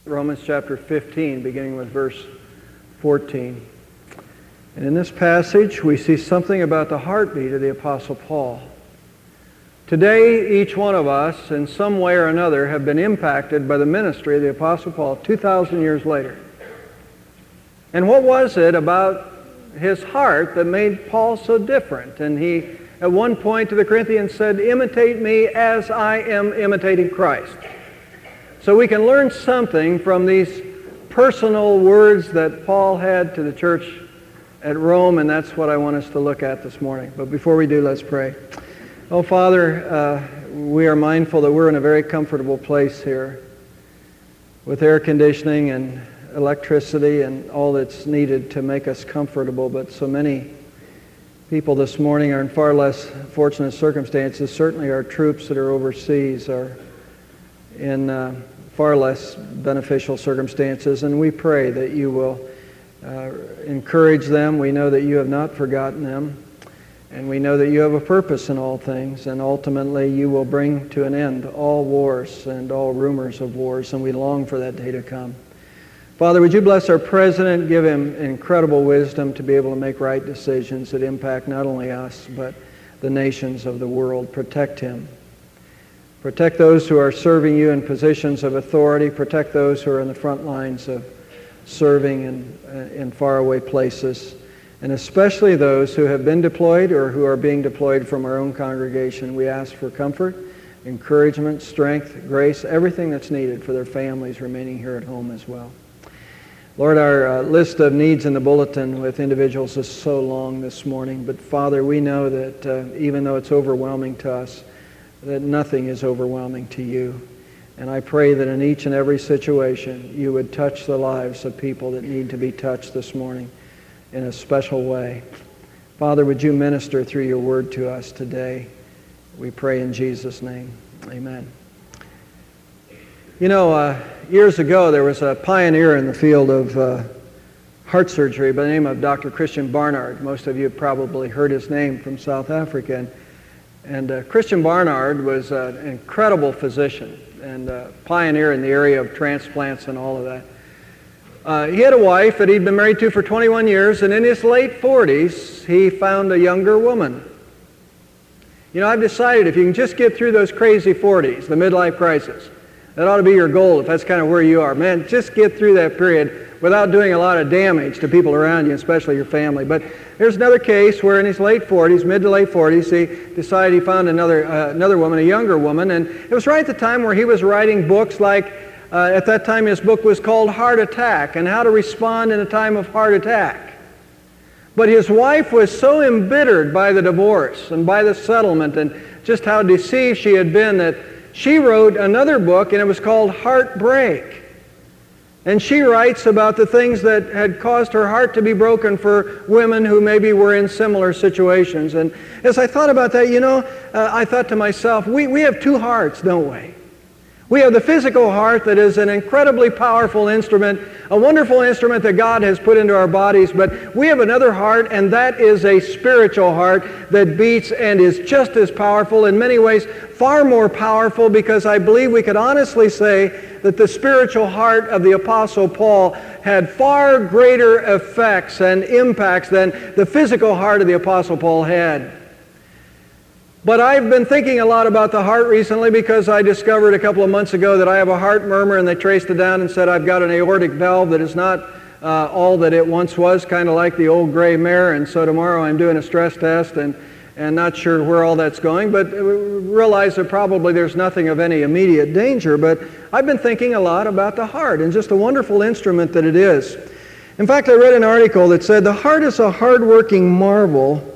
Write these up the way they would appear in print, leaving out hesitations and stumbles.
Romans chapter 15, beginning with verse 14. And in this passage, we see something about the heartbeat of the Apostle Paul. Today, each one of us, in some way or another, have been impacted by the ministry of the Apostle Paul 2,000 years later. And what was it about his heart that made Paul so different? And he, at one point to the Corinthians, said, "Imitate me as I am imitating Christ." So we can learn something from these personal words that Paul had to the church at Rome, and that's what I want us to look at this morning. But before we do, let's pray. Oh, Father, we are mindful that we're in a very comfortable place here with air conditioning and electricity and all that's needed to make us comfortable, but so many people this morning are in far less fortunate circumstances. Certainly our troops that are overseas are in far less beneficial circumstances, and we pray that you will encourage them. We know that you have not forgotten them, and we know that you have a purpose in all things, and ultimately you will bring to an end all wars and all rumors of wars, and we long for that day to come. Father, would you bless our president, give him incredible wisdom to be able to make right decisions that impact not only us, but the nations of the world. Protect him. Protect those who are serving you in positions of authority. Protect those who are in the front lines of serving in faraway places. And especially those who have been deployed or who are being deployed from our own congregation. We ask for comfort, encouragement, strength, grace, everything that's needed for their families remaining here at home as well. Lord, our list of needs in the bulletin with individuals is so long this morning. But Father, we know that even though it's overwhelming to us, that nothing is overwhelming to you. And I pray that in each and every situation, you would touch the lives of people that need to be touched this morning in a special way. Father, would you minister through your word to us today? We pray in Jesus' name. Amen. You know, years ago, there was a pioneer in the field of heart surgery by the name of Dr. Christian Barnard. Most of you have probably heard his name from South Africa. And Christian Barnard was an incredible physician and a pioneer in the area of transplants and all of that. He had a wife that he'd been married to for 21 years, and in his late 40s, he found a younger woman. You know, I've decided if you can just get through those crazy 40s, the midlife crisis, that ought to be your goal if that's kind of where you are. Man, just get through that period without doing a lot of damage to people around you, especially your family. But there's another case where in his late 40s, mid to late 40s, he decided he found another woman, a younger woman, and it was right at the time where he was writing books like, at that time his book was called Heart Attack, and How to Respond in a Time of Heart Attack. But his wife was so embittered by the divorce and by the settlement and just how deceived she had been that she wrote another book, and it was called Heartbreak. And she writes about the things that had caused her heart to be broken for women who maybe were in similar situations. And as I thought about that, you know, I thought to myself, we have two hearts, don't we? We have the physical heart that is an incredibly powerful instrument, a wonderful instrument that God has put into our bodies, but we have another heart, and that is a spiritual heart that beats and is just as powerful, in many ways far more powerful, because I believe we could honestly say that the spiritual heart of the Apostle Paul had far greater effects and impacts than the physical heart of the Apostle Paul had. But I've been thinking a lot about the heart recently because I discovered a couple of months ago that I have a heart murmur, and they traced it down and said I've got an aortic valve that is not all that it once was, kind of like the old gray mare. And so tomorrow I'm doing a stress test and not sure where all that's going, but realize that probably there's nothing of any immediate danger. But I've been thinking a lot about the heart and just a wonderful instrument that it is. In fact, I read an article that said the heart is a hard-working marvel.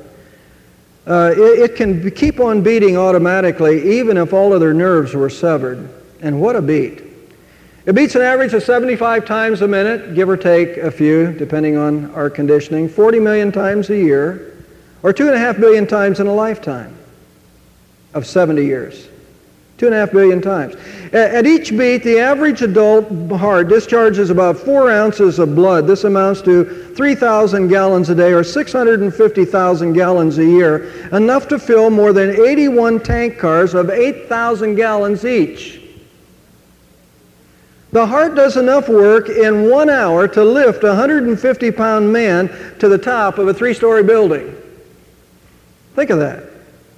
It can keep on beating automatically even if all other nerves were severed. And what a beat. It beats an average of 75 times a minute, give or take a few, depending on our conditioning, 40 million times a year, or 2.5 billion times in a lifetime of 70 years. 2.5 billion times. At each beat, the average adult heart discharges about 4 ounces of blood. This amounts to 3,000 gallons a day, or 650,000 gallons a year, enough to fill more than 81 tank cars of 8,000 gallons each. The heart does enough work in 1 hour to lift a 150-pound man to the top of a 3-story building. Think of that.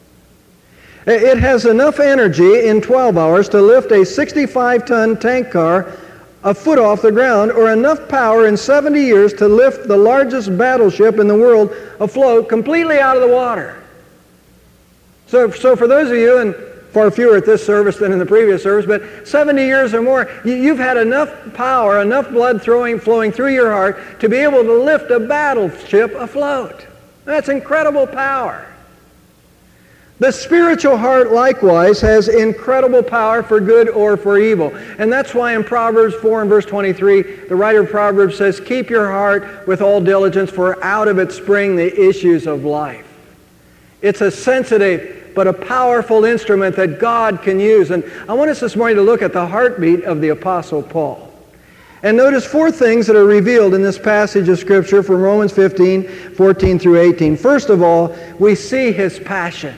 It has enough energy in 12 hours to lift a 65-ton tank car a foot off the ground, or enough power in 70 years to lift the largest battleship in the world afloat completely out of the water. So for those of you, and far fewer at this service than in the previous service, but 70 years or more, you've had enough power, enough blood flowing through your heart to be able to lift a battleship afloat. That's incredible power. The spiritual heart likewise has incredible power for good or for evil. And that's why in Proverbs 4 and verse 23, the writer of Proverbs says, "Keep your heart with all diligence, for out of it spring the issues of life." It's a sensitive but a powerful instrument that God can use. And I want us this morning to look at the heartbeat of the Apostle Paul. And notice 4 things that are revealed in this passage of Scripture from Romans 15, 14 through 18. First of all, we see his passion.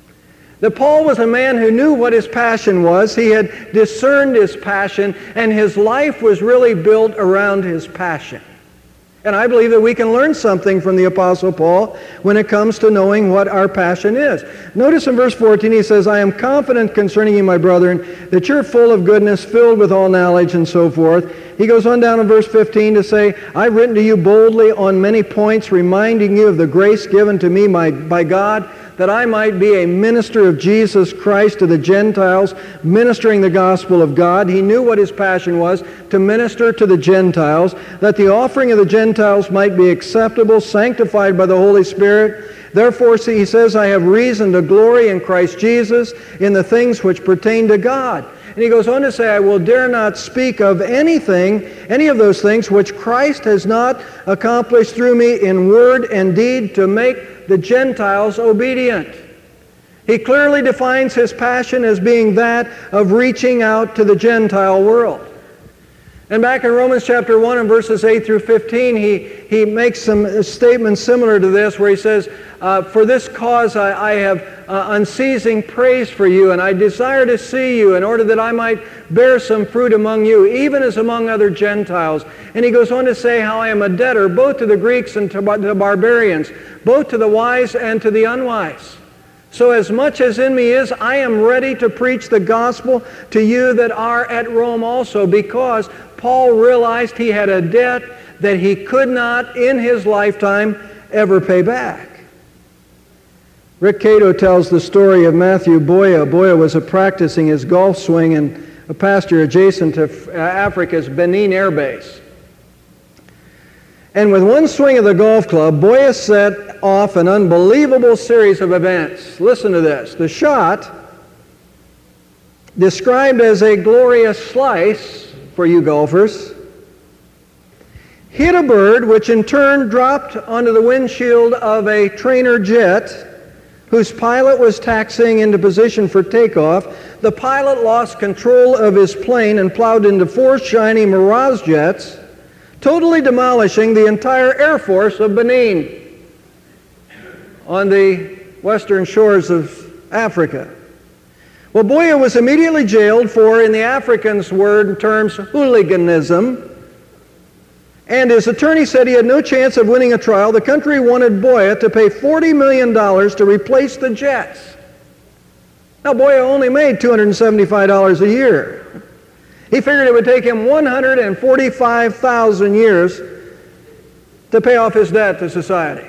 That Paul was a man who knew what his passion was. He had discerned his passion, and his life was really built around his passion. And I believe that we can learn something from the Apostle Paul when it comes to knowing what our passion is. Notice in verse 14 he says, "I am confident concerning you, my brethren, that you're full of goodness, filled with all knowledge," and so forth. He goes on down in verse 15 to say, "I've written to you boldly on many points, reminding you of the grace given to me by God, that I might be a minister of Jesus Christ to the Gentiles, ministering the gospel of God." He knew what his passion was, to minister to the Gentiles, that the offering of the Gentiles might be acceptable, sanctified by the Holy Spirit. Therefore, he says, "I have reason to glory in Christ Jesus in the things which pertain to God." And he goes on to say, "I will dare not speak of any of those things which Christ has not accomplished through me in word and deed to make the Gentiles obedient." He clearly defines his passion as being that of reaching out to the Gentile world. And back in Romans chapter 1 and verses 8 through 15, he makes some statements similar to this, where he says, "For this cause I have unceasing praise for you, and I desire to see you in order that I might bear some fruit among you, even as among other Gentiles." And he goes on to say how I am a debtor both to the Greeks and to the barbarians, both to the wise and to the unwise. So as much as in me is, I am ready to preach the gospel to you that are at Rome also, because Paul realized he had a debt that he could not in his lifetime ever pay back. Rick Cato tells the story of Matthew Boya. Boya was practicing his golf swing in a pasture adjacent to Africa's Benin Air Base. And with one swing of the golf club, Boya set off an unbelievable series of events. Listen to this. The shot, described as a glorious slice for you golfers, hit a bird, which in turn dropped onto the windshield of a trainer jet whose pilot was taxiing into position for takeoff. The pilot lost control of his plane and plowed into 4 shiny Mirage jets, totally demolishing the entire Air Force of Benin on the western shores of Africa. Well, Boya was immediately jailed for, in the Africans' terms, hooliganism. And his attorney said he had no chance of winning a trial. The country wanted Boya to pay $40 million to replace the jets. Now, Boya only made $275 a year. He figured it would take him 145,000 years to pay off his debt to society.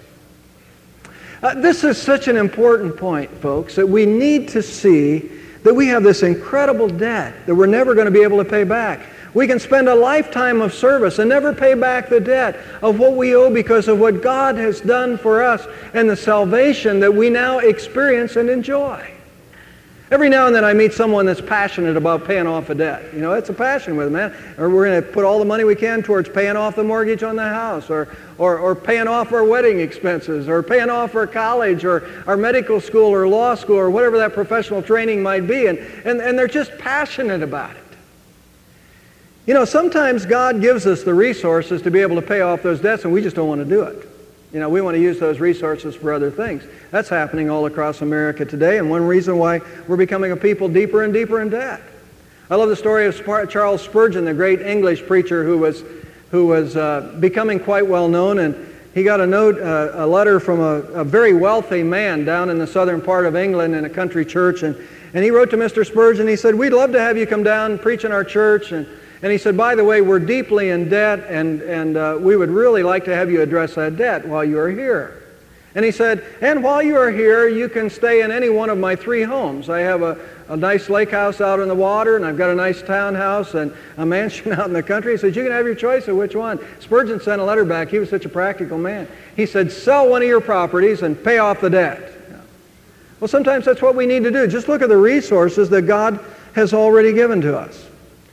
This is such an important point, folks, that we need to see that we have this incredible debt that we're never going to be able to pay back. We can spend a lifetime of service and never pay back the debt of what we owe because of what God has done for us and the salvation that we now experience and enjoy. Every now and then I meet someone that's passionate about paying off a debt. You know, it's a passion with them, man. Or we're going to put all the money we can towards paying off the mortgage on the house, or paying off our wedding expenses, or paying off our college, or our medical school, or law school, or whatever that professional training might be. And they're just passionate about it. You know, sometimes God gives us the resources to be able to pay off those debts, and we just don't want to do it. You know, we want to use those resources for other things. That's happening all across America today, and one reason why we're becoming a people deeper and deeper in debt. I love the story of Charles Spurgeon, the great English preacher who was becoming quite well known, and he got a letter from a very wealthy man down in the southern part of England in a country church, and he wrote to Mr. Spurgeon. He said, "We'd love to have you come down and preach in our church," and he said, "By the way, we're deeply in debt, and we would really like to have you address that debt while you are here." And he said, "And while you are here, you can stay in any one of my 3 homes. I have a nice lake house out on the water, and I've got a nice townhouse and a mansion out in the country." He said, "You can have your choice of which one." Spurgeon sent a letter back. He was such a practical man. He said, "Sell one of your properties and pay off the debt." Well, sometimes that's what we need to do. Just look at the resources that God has already given to us.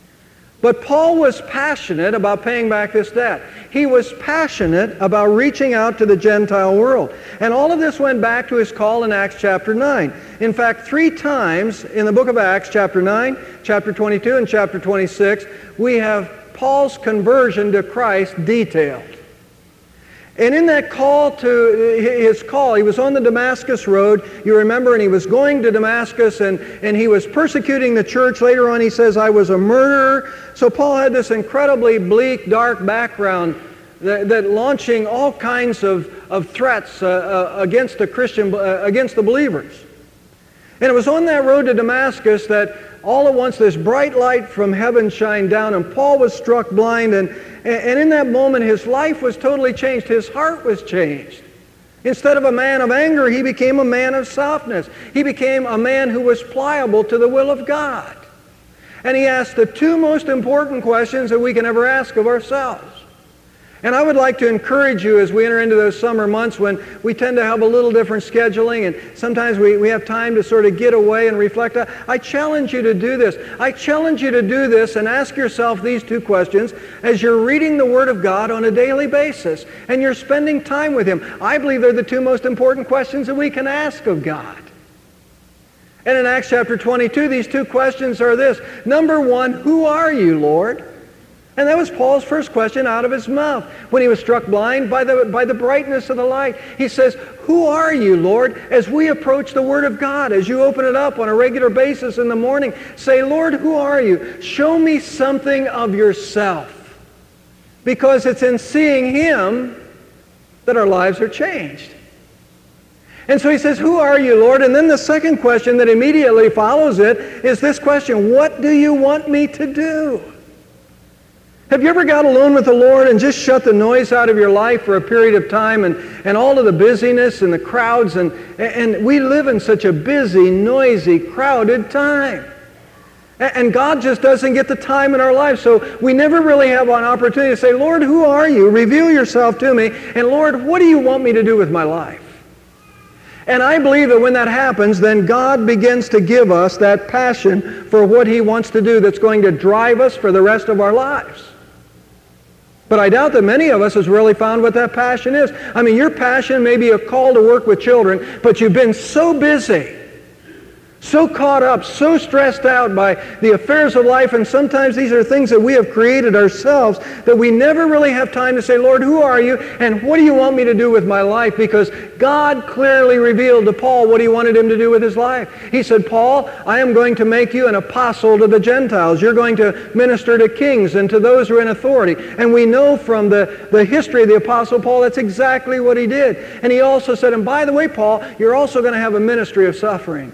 But Paul was passionate about paying back this debt. He was passionate about reaching out to the Gentile world. And all of this went back to his call in Acts chapter 9. In fact, 3 times in the book of Acts, chapter 9, chapter 22, and chapter 26, we have Paul's conversion to Christ detailed. And in that his call, he was on the Damascus road, you remember, and he was going to Damascus, and he was persecuting the church. Later on he says, "I was a murderer." So Paul had this incredibly bleak, dark background that launching all kinds of threats against against the believers. And it was on that road to Damascus that all at once this bright light from heaven shined down, and Paul was struck blind, and in that moment his life was totally changed. His heart was changed. Instead of a man of anger, he became a man of softness. He became a man who was pliable to the will of God. And he asked the 2 most important questions that we can ever ask of ourselves. And I would like to encourage you as we enter into those summer months when we tend to have a little different scheduling and sometimes we have time to sort of get away and reflect. I challenge you to do this. I challenge you to do this and ask yourself these 2 questions as you're reading the Word of God on a daily basis and you're spending time with Him. I believe they're the 2 most important questions that we can ask of God. And in Acts chapter 22, these 2 questions are this. Number 1, who are you, Lord? And that was Paul's first question out of his mouth. When he was struck blind by the brightness of the light, he says, "Who are you, Lord?" As we approach the Word of God, as you open it up on a regular basis in the morning, say, "Lord, who are you? Show me something of yourself." Because it's in seeing Him that our lives are changed. And so he says, "Who are you, Lord?" And then the second question that immediately follows it is this question, "What do you want me to do?" Have you ever got alone with the Lord and just shut the noise out of your life for a period of time and all of the busyness and the crowds? And we live in such a busy, noisy, crowded time. And God just doesn't get the time in our life. So we never really have an opportunity to say, "Lord, who are you? Reveal yourself to me. And Lord, what do you want me to do with my life?" And I believe that when that happens, then God begins to give us that passion for what He wants to do that's going to drive us for the rest of our lives. But I doubt that many of us has really found what that passion is. I mean, your passion may be a call to work with children, but you've been so busy, so caught up, so stressed out by the affairs of life, and sometimes these are things that we have created ourselves, that we never really have time to say, "Lord, who are you, and what do you want me to do with my life?" Because God clearly revealed to Paul what He wanted him to do with his life. He said, "Paul, I am going to make you an apostle to the Gentiles. You're going to minister to kings and to those who are in authority." And we know from the history of the Apostle Paul, that's exactly what he did. And he also said, "And by the way, Paul, you're also going to have a ministry of suffering."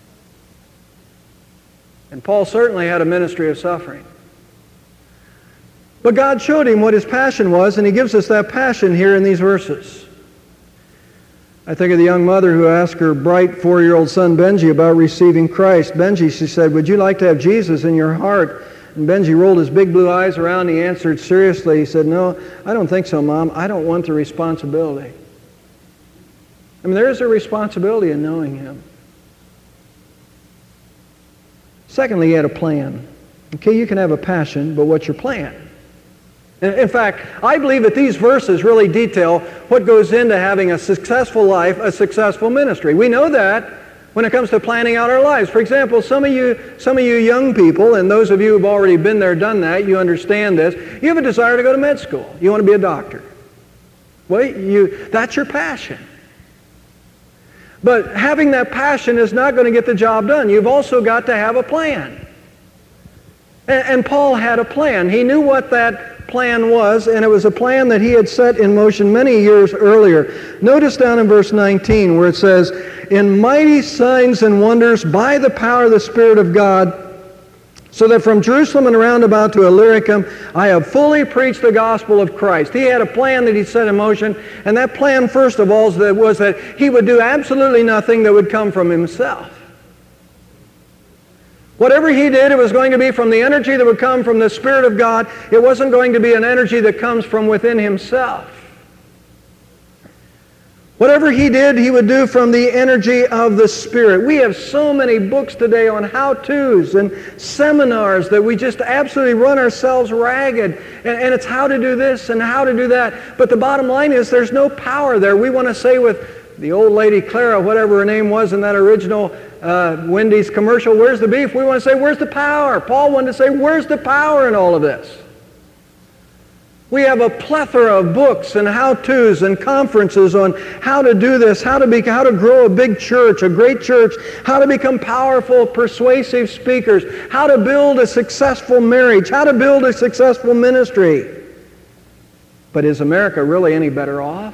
And Paul certainly had a ministry of suffering. But God showed him what his passion was, and He gives us that passion here in these verses. I think of the young mother who asked her bright 4-year-old son Benji about receiving Christ. "Benji," she said, "would you like to have Jesus in your heart?" And Benji rolled his big blue eyes around and he answered seriously. He said, "No, I don't think so, Mom. I don't want the responsibility." I mean, there is a responsibility in knowing Him. Secondly, he had a plan. Okay, you can have a passion, but what's your plan? In fact, I believe that these verses really detail what goes into having a successful life, a successful ministry. We know that when it comes to planning out our lives. For example, some of you young people, and those of you who've already been there, done that, you understand this. You have a desire to go to med school. You want to be a doctor. Well, that's your passion. But having that passion is not going to get the job done. You've also got to have a plan. And Paul had a plan. He knew what that plan was, and it was a plan that he had set in motion many years earlier. Notice down in verse 19 where it says, "In mighty signs and wonders by the power of the Spirit of God, so that from Jerusalem and around about to Illyricum, I have fully preached the gospel of Christ." He had a plan that he set in motion, and that plan, first of all, was that he would do absolutely nothing that would come from himself. Whatever he did, it was going to be from the energy that would come from the Spirit of God. It wasn't going to be an energy that comes from within himself. Whatever he did, he would do from the energy of the Spirit. We have so many books today on how-tos and seminars that we just absolutely run ourselves ragged. And it's how to do this and how to do that. But the bottom line is there's no power there. We want to say with the old lady Clara, whatever her name was in that original Wendy's commercial, "Where's the beef?" We want to say, "Where's the power?" Paul wanted to say, "Where's the power in all of this?" We have a plethora of books and how-tos and conferences on how to do this, how to grow a big church, a great church, how to become powerful, persuasive speakers, how to build a successful marriage, how to build a successful ministry. But is America really any better off?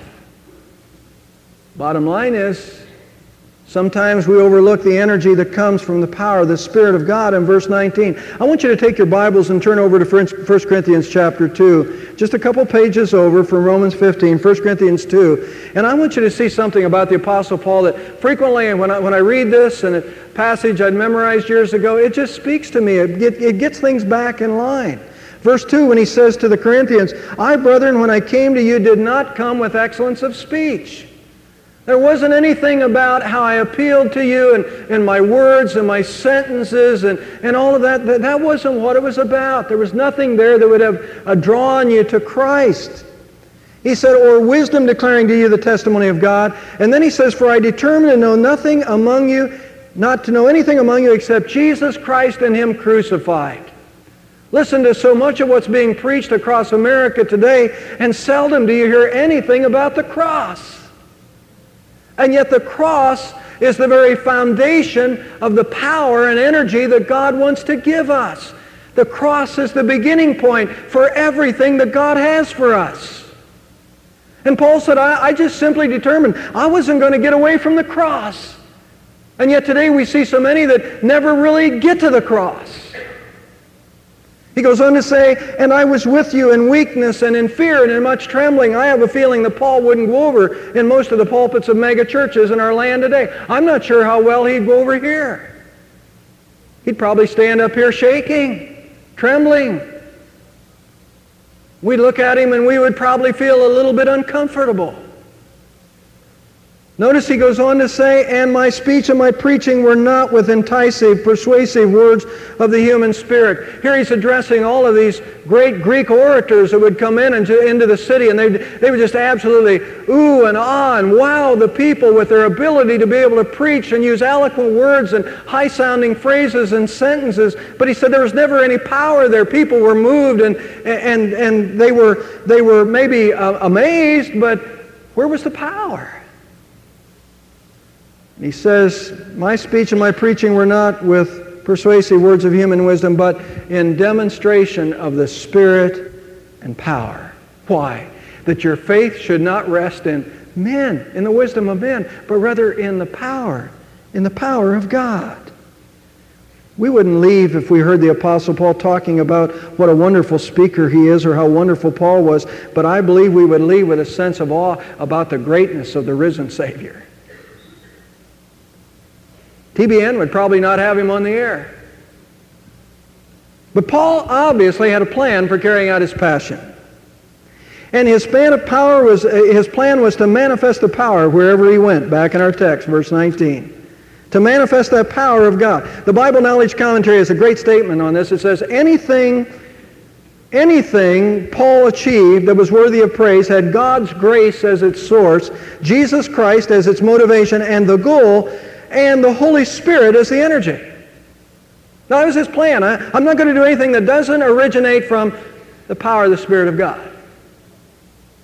Bottom line is, sometimes we overlook the energy that comes from the power of the Spirit of God in verse 19. I want you to take your Bibles and turn over to 1 Corinthians chapter 2. Just a couple pages over from Romans 15, 1 Corinthians 2. And I want you to see something about the Apostle Paul that frequently when I read this and a passage I'd memorized years ago, it just speaks to me. It gets things back in line. Verse 2, when he says to the Corinthians, "I, brethren, when I came to you, did not come with excellence of speech." There wasn't anything about how I appealed to you and my words and my sentences and all of that. That wasn't what it was about. There was nothing there that would have drawn you to Christ. He said, "Or wisdom declaring to you the testimony of God." And then he says, "For I determined to know nothing among you, not to know anything among you except Jesus Christ and Him crucified." Listen to so much of what's being preached across America today, and seldom do you hear anything about the cross. And yet the cross is the very foundation of the power and energy that God wants to give us. The cross is the beginning point for everything that God has for us. And Paul said, I just simply determined I wasn't going to get away from the cross. And yet today we see so many that never really get to the cross. He goes on to say, "And I was with you in weakness and in fear and in much trembling." I have a feeling that Paul wouldn't go over in most of the pulpits of mega churches in our land today. I'm not sure how well he'd go over here. He'd probably stand up here shaking, trembling. We'd look at him and we would probably feel a little bit uncomfortable. Notice he goes on to say, "And my speech and my preaching were not with enticing, persuasive words of the human spirit." Here he's addressing all of these great Greek orators that would come in into the city, and they would just absolutely ooh and ah and wow the people with their ability to be able to preach and use eloquent words and high-sounding phrases and sentences. But he said there was never any power there. People were moved and they were maybe amazed, but where was the power? He says, "My speech and my preaching were not with persuasive words of human wisdom, but in demonstration of the Spirit and power." Why? That your faith should not rest in men, in the wisdom of men, but rather in the power of God. We wouldn't leave if we heard the Apostle Paul talking about what a wonderful speaker he is or how wonderful Paul was, but I believe we would leave with a sense of awe about the greatness of the risen Savior. TBN would probably not have him on the air. But Paul obviously had a plan for carrying out his passion. And his plan was to manifest the power wherever he went, back in our text, verse 19. To manifest that power of God. The Bible Knowledge Commentary has a great statement on this. It says, anything Paul achieved that was worthy of praise had God's grace as its source, Jesus Christ as its motivation and the goal, and the Holy Spirit as the energy. Now, that was his plan. I'm not going to do anything that doesn't originate from the power of the Spirit of God.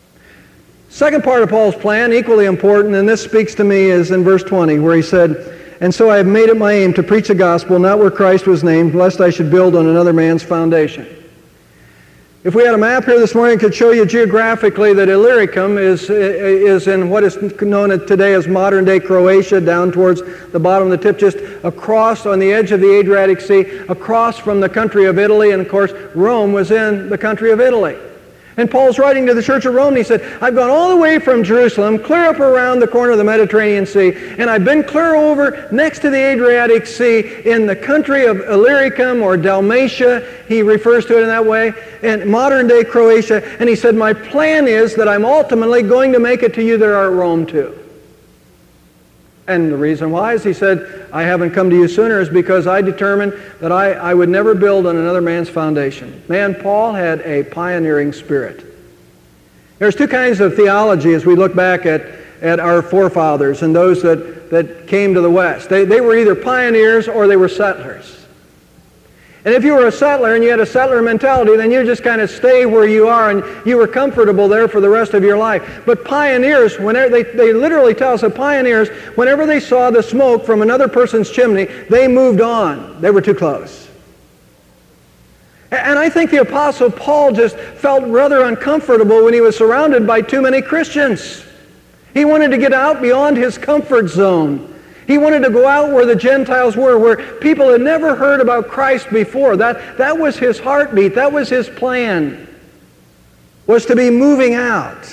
Second part of Paul's plan, equally important, and this speaks to me, is in verse 20, where he said, And so I have made it my aim to preach the gospel, not where Christ was named, lest I should build on another man's foundation. If we had a map here this morning, it could show you geographically that Illyricum is in what is known today as modern-day Croatia, down towards the bottom of the tip, just across on the edge of the Adriatic Sea, across from the country of Italy, and of course Rome was in the country of Italy. And Paul's writing to the church of Rome, and he said, I've gone all the way from Jerusalem, clear up around the corner of the Mediterranean Sea, and I've been clear over next to the Adriatic Sea in the country of Illyricum or Dalmatia, he refers to it in that way, and modern-day Croatia. And he said, my plan is that I'm ultimately going to make it to you that are at Rome too. And the reason why is he said, I haven't come to you sooner is because I determined that I would never build on another man's foundation. Man, Paul had a pioneering spirit. There's two kinds of theology as we look back at our forefathers and those that came to the West. They were either pioneers or they were settlers. And if you were a settler and you had a settler mentality, then you just kind of stay where you are and you were comfortable there for the rest of your life. But pioneers, whenever they literally tell us that pioneers, whenever they saw the smoke from another person's chimney, they moved on. They were too close. And I think the Apostle Paul just felt rather uncomfortable when he was surrounded by too many Christians. He wanted to get out beyond his comfort zone. He wanted to go out where the Gentiles were, where people had never heard about Christ before. That was his heartbeat. That was his plan, was to be moving out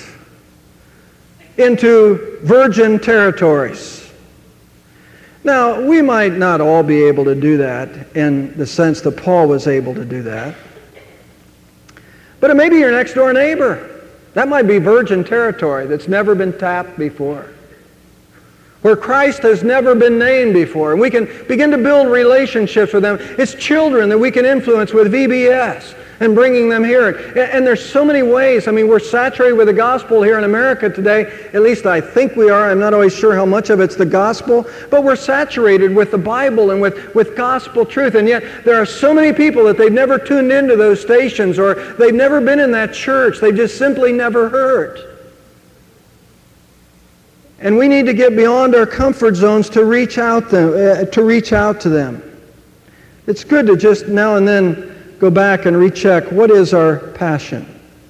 into virgin territories. Now, we might not all be able to do that in the sense that Paul was able to do that. But it may be your next door neighbor. That might be virgin territory that's never been tapped before, where Christ has never been named before. And we can begin to build relationships with them. It's children that we can influence with VBS and bringing them here. And there's so many ways. I mean, we're saturated with the gospel here in America today. At least I think we are. I'm not always sure how much of it's the gospel. But we're saturated with the Bible and with gospel truth. And yet there are so many people that they've never tuned into those stations, or they've never been in that church. They've just simply never heard. And we need to get beyond our comfort zones to reach out to them. It's good to just now and then go back and recheck what is our passion.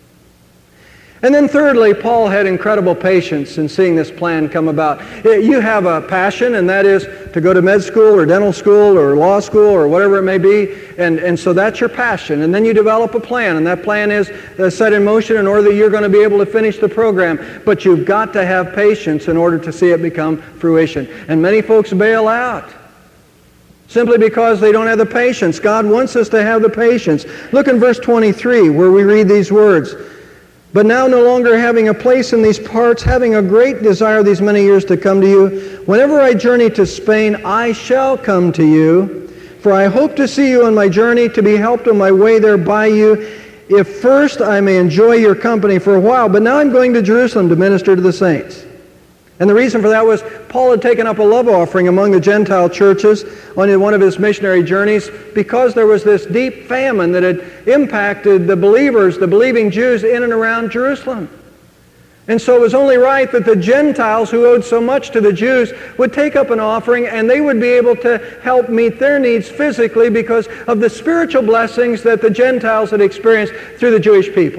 And then thirdly, Paul had incredible patience in seeing this plan come about. You have a passion, and that is to go to med school or dental school or law school or whatever it may be, and so that's your passion. And then you develop a plan, and that plan is set in motion in order that you're going to be able to finish the program. But you've got to have patience in order to see it become fruition. And many folks bail out simply because they don't have the patience. God wants us to have the patience. Look in verse 23 where we read these words. But now no longer having a place in these parts, having a great desire these many years to come to you, whenever I journey to Spain, I shall come to you. For I hope to see you on my journey, to be helped on my way there by you, if first I may enjoy your company for a while. But now I'm going to Jerusalem to minister to the saints. And the reason for that was Paul had taken up a love offering among the Gentile churches on one of his missionary journeys because there was this deep famine that had impacted the believers, the believing Jews in and around Jerusalem. And so it was only right that the Gentiles who owed so much to the Jews would take up an offering, and they would be able to help meet their needs physically because of the spiritual blessings that the Gentiles had experienced through the Jewish people.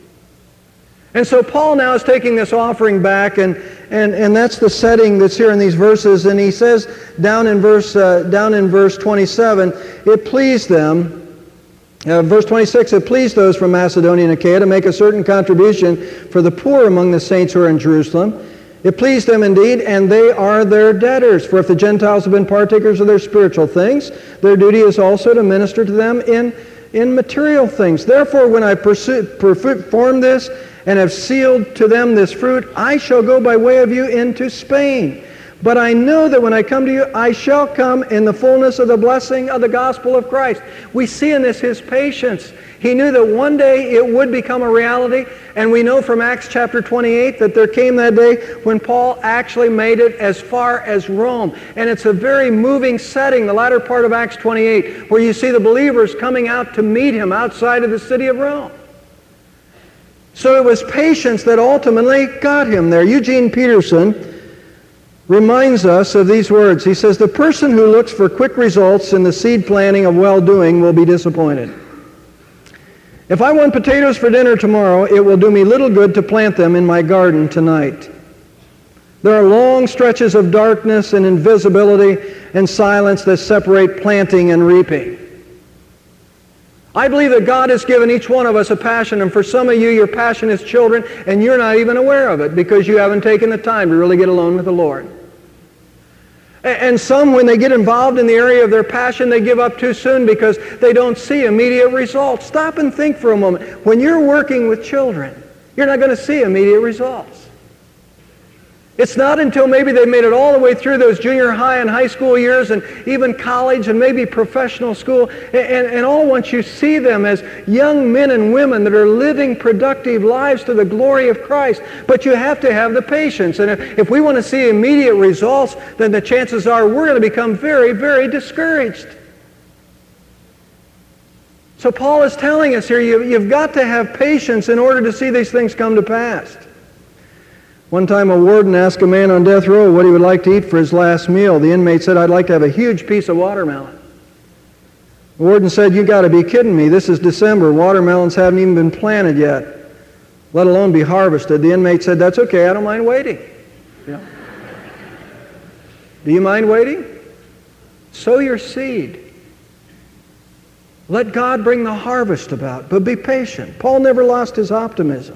And so Paul now is taking this offering back, and that's the setting that's here in these verses. And he says down in verse 27, it pleased them. Verse 26, it pleased those from Macedonia and Achaia to make a certain contribution for the poor among the saints who are in Jerusalem. It pleased them indeed, and they are their debtors. For if the Gentiles have been partakers of their spiritual things, their duty is also to minister to them in material things. Therefore, when I perform this, and have sealed to them this fruit, I shall go by way of you into Spain. But I know that when I come to you, I shall come in the fullness of the blessing of the gospel of Christ. We see in this his patience. He knew that one day it would become a reality, and we know from Acts chapter 28 that there came that day when Paul actually made it as far as Rome. And it's a very moving setting, the latter part of Acts 28, where you see the believers coming out to meet him outside of the city of Rome. So it was patience that ultimately got him there. Eugene Peterson reminds us of these words. He says, the person who looks for quick results in the seed planting of well-doing will be disappointed. If I want potatoes for dinner tomorrow, it will do me little good to plant them in my garden tonight. There are long stretches of darkness and invisibility and silence that separate planting and reaping. I believe that God has given each one of us a passion, and for some of you, your passion is children, and you're not even aware of it because you haven't taken the time to really get alone with the Lord. And some, when they get involved in the area of their passion, they give up too soon because they don't see immediate results. Stop and think for a moment. When you're working with children, you're not going to see immediate results. It's not until maybe they've made it all the way through those junior high and high school years and even college and maybe professional school, and all once you see them as young men and women that are living productive lives to the glory of Christ. But you have to have the patience. And if we want to see immediate results, then the chances are we're going to become very, very discouraged. So Paul is telling us here, you've got to have patience in order to see these things come to pass. One time a warden asked a man on death row what he would like to eat for his last meal. The inmate said, I'd like to have a huge piece of watermelon. The warden said, you got to be kidding me. This is December. Watermelons haven't even been planted yet, let alone be harvested. The inmate said, that's okay. I don't mind waiting. Yeah. Do you mind waiting? Sow your seed. Let God bring the harvest about, but be patient. Paul never lost his optimism.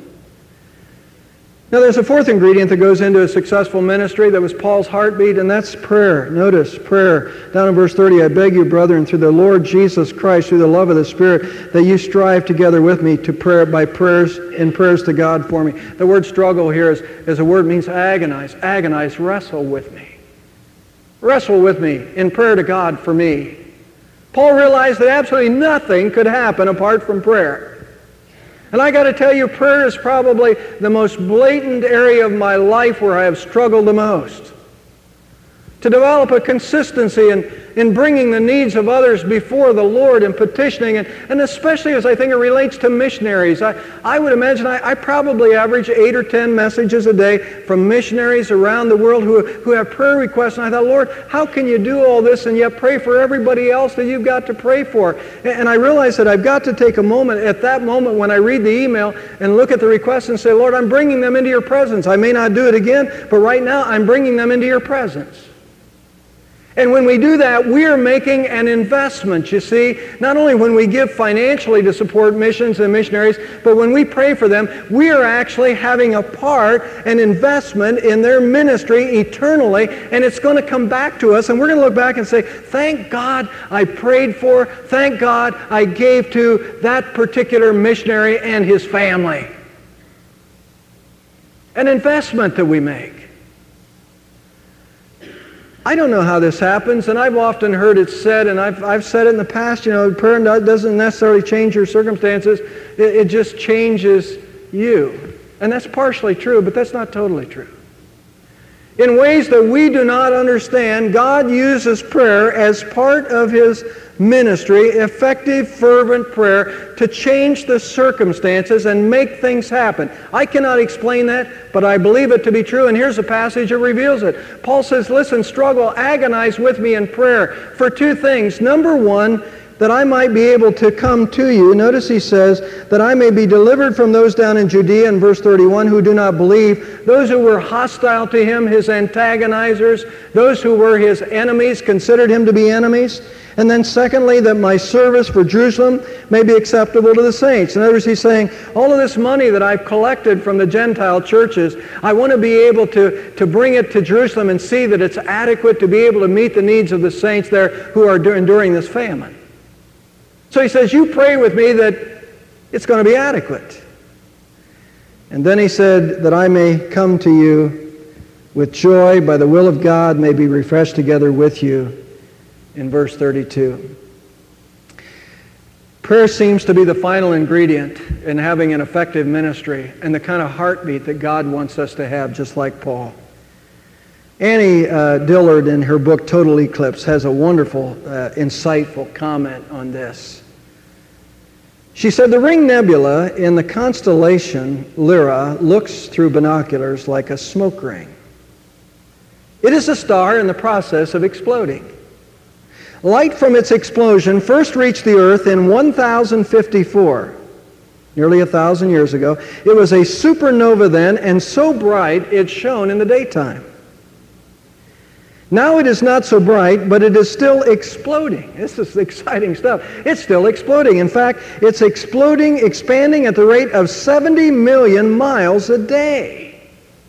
Now there's a fourth ingredient that goes into a successful ministry that was Paul's heartbeat, and that's prayer. Notice prayer. Down in verse 30, I beg you, brethren, through the Lord Jesus Christ, through the love of the Spirit, that you strive together with me to prayer by prayers to God for me. The word struggle here is a word that means agonize. Agonize, wrestle with me. Wrestle with me in prayer to God for me. Paul realized that absolutely nothing could happen apart from prayer. And I got to tell you, prayer is probably the most blatant area of my life where I have struggled the most. To develop a consistency in bringing the needs of others before the Lord and petitioning, and especially as I think it relates to missionaries. I would imagine I probably average 8 or 10 messages a day from missionaries around the world who have prayer requests. And I thought, Lord, how can you do all this and yet pray for everybody else that you've got to pray for? And I realized that I've got to take a moment, at that moment when I read the email and look at the requests and say, Lord, I'm bringing them into your presence. I may not do it again, but right now I'm bringing them into your presence. And when we do that, we are making an investment, you see. Not only when we give financially to support missions and missionaries, but when we pray for them, we are actually having a part, an investment in their ministry eternally, and it's going to come back to us, and we're going to look back and say, thank God I prayed for, thank God I gave to that particular missionary and his family. An investment that we make. I don't know how this happens, and I've often heard it said, and I've said it in the past, prayer doesn't necessarily change your circumstances, it just changes you. And that's partially true, but that's not totally true. In ways that we do not understand, God uses prayer as part of His ministry, effective, fervent prayer, to change the circumstances and make things happen. I cannot explain that, but I believe it to be true, and here's a passage that reveals it. Paul says, listen, struggle, agonize with me in prayer for two things. Number one, that I might be able to come to you. Notice he says, that I may be delivered from those down in Judea, in verse 31, who do not believe, those who were hostile to him, his antagonizers, those who were his enemies, considered him to be enemies. And then secondly, that my service for Jerusalem may be acceptable to the saints. In other words, he's saying, all of this money that I've collected from the Gentile churches, I want to be able to bring it to Jerusalem and see that it's adequate to be able to meet the needs of the saints there who are enduring this famine. So he says, you pray with me that it's going to be adequate. And then he said, that I may come to you with joy by the will of God, may be refreshed together with you, in verse 32. Prayer seems to be the final ingredient in having an effective ministry and the kind of heartbeat that God wants us to have, just like Paul. Annie Dillard, in her book Total Eclipse, has a wonderful, insightful comment on this. She said, the Ring Nebula in the constellation Lyra looks through binoculars like a smoke ring. It is a star in the process of exploding. Light from its explosion first reached the earth in 1054, nearly 1,000 years ago. It was a supernova then, and so bright it shone in the daytime. Now it is not so bright, but it is still exploding. This is exciting stuff. It's still exploding. In fact, it's exploding, expanding at the rate of 70 million miles a day.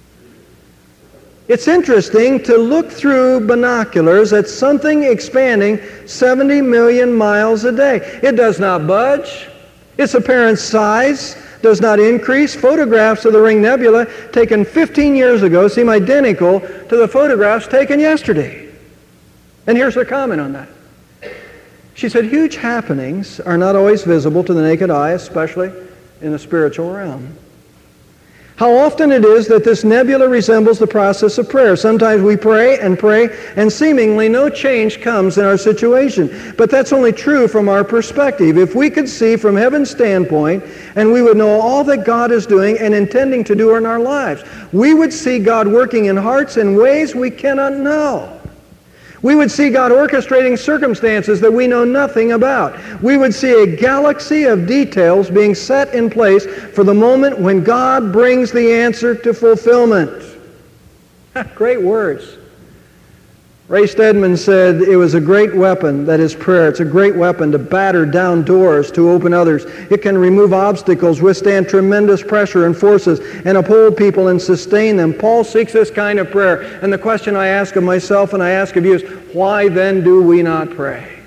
It's interesting to look through binoculars at something expanding 70 million miles a day. It does not budge. Its apparent size does not increase. Photographs of the Ring Nebula taken 15 years ago seem identical to the photographs taken yesterday. And here's her comment on that. She said, huge happenings are not always visible to the naked eye, especially in the spiritual realm. How often it is that this nebula resembles the process of prayer. Sometimes we pray, and seemingly no change comes in our situation. But that's only true from our perspective. If we could see from heaven's standpoint, and we would know all that God is doing and intending to do in our lives, we would see God working in hearts in ways we cannot know. We would see God orchestrating circumstances that we know nothing about. We would see a galaxy of details being set in place for the moment when God brings the answer to fulfillment. Great words. Ray Stedman said it was a great weapon, that is prayer. It's a great weapon to batter down doors, to open others. It can remove obstacles, withstand tremendous pressure and forces, and uphold people and sustain them. Paul seeks this kind of prayer. And the question I ask of myself and I ask of you is, why then do we not pray?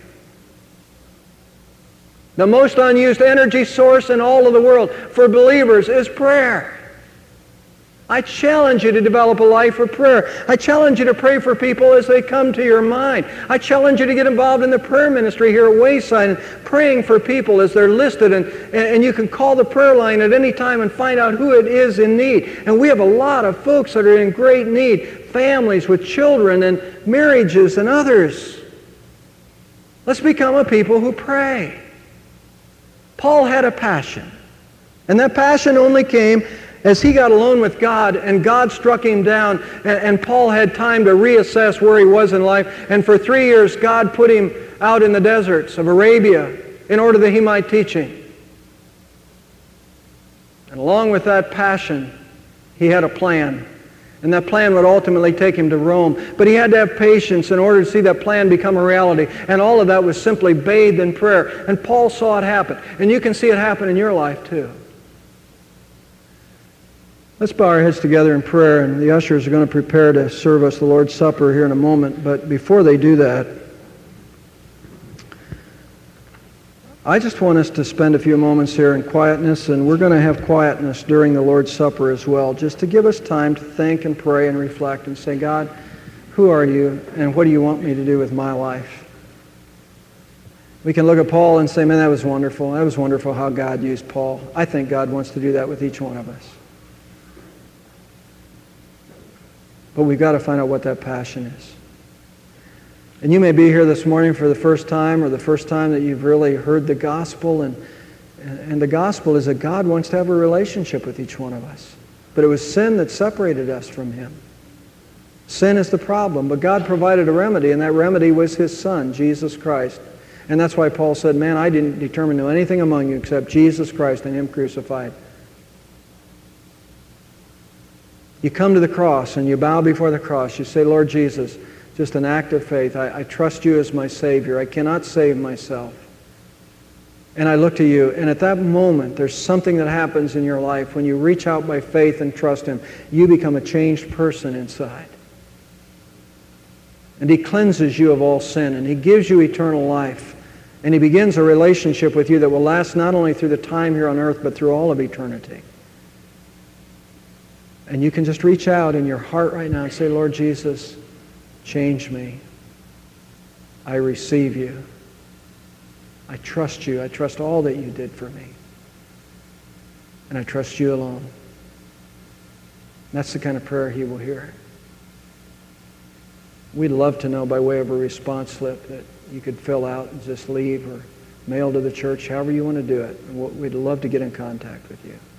The most unused energy source in all of the world for believers is prayer. I challenge you to develop a life of prayer. I challenge you to pray for people as they come to your mind. I challenge you to get involved in the prayer ministry here at Wayside and praying for people as they're listed. And you can call the prayer line at any time and find out who it is in need. And we have a lot of folks that are in great need. Families with children and marriages and others. Let's become a people who pray. Paul had a passion. And that passion only came as he got alone with God, and God struck him down, and Paul had time to reassess where he was in life. And for 3 years, God put him out in the deserts of Arabia in order that he might teach him. And along with that passion, he had a plan. And that plan would ultimately take him to Rome. But he had to have patience in order to see that plan become a reality. And all of that was simply bathed in prayer. And Paul saw it happen. And you can see it happen in your life too. Let's bow our heads together in prayer, and the ushers are going to prepare to serve us the Lord's Supper here in a moment. But before they do that, I just want us to spend a few moments here in quietness, and we're going to have quietness during the Lord's Supper as well, just to give us time to think and pray and reflect and say, God, who are you, and what do you want me to do with my life? We can look at Paul and say, man, that was wonderful. That was wonderful how God used Paul. I think God wants to do that with each one of us. But we've got to find out what that passion is. And you may be here this morning for the first time, or the first time that you've really heard the gospel. And the gospel is that God wants to have a relationship with each one of us. But it was sin that separated us from Him. Sin is the problem, but God provided a remedy, and that remedy was His Son, Jesus Christ. And that's why Paul said, man, I didn't determine to know anything among you except Jesus Christ and Him crucified. You come to the cross and you bow before the cross. You say, Lord Jesus, just an act of faith. I trust you as my Savior. I cannot save myself. And I look to you. And at that moment, there's something that happens in your life. When you reach out by faith and trust Him, you become a changed person inside. And He cleanses you of all sin. And He gives you eternal life. And He begins a relationship with you that will last not only through the time here on earth, but through all of eternity. And you can just reach out in your heart right now and say, Lord Jesus, change me. I receive you. I trust you. I trust all that you did for me. And I trust you alone. That's the kind of prayer He will hear. We'd love to know by way of a response slip that you could fill out and just leave or mail to the church, however you want to do it. We'd love to get in contact with you.